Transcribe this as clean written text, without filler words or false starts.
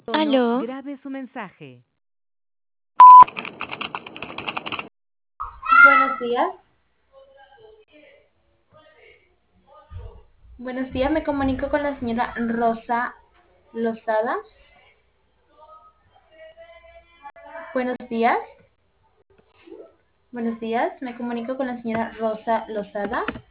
Aló, Grabe su mensaje. Buenos días. Buenos días, me comunico con la señora Rosa Lozada. Buenos días. Buenos días, me comunico con la señora Rosa Lozada.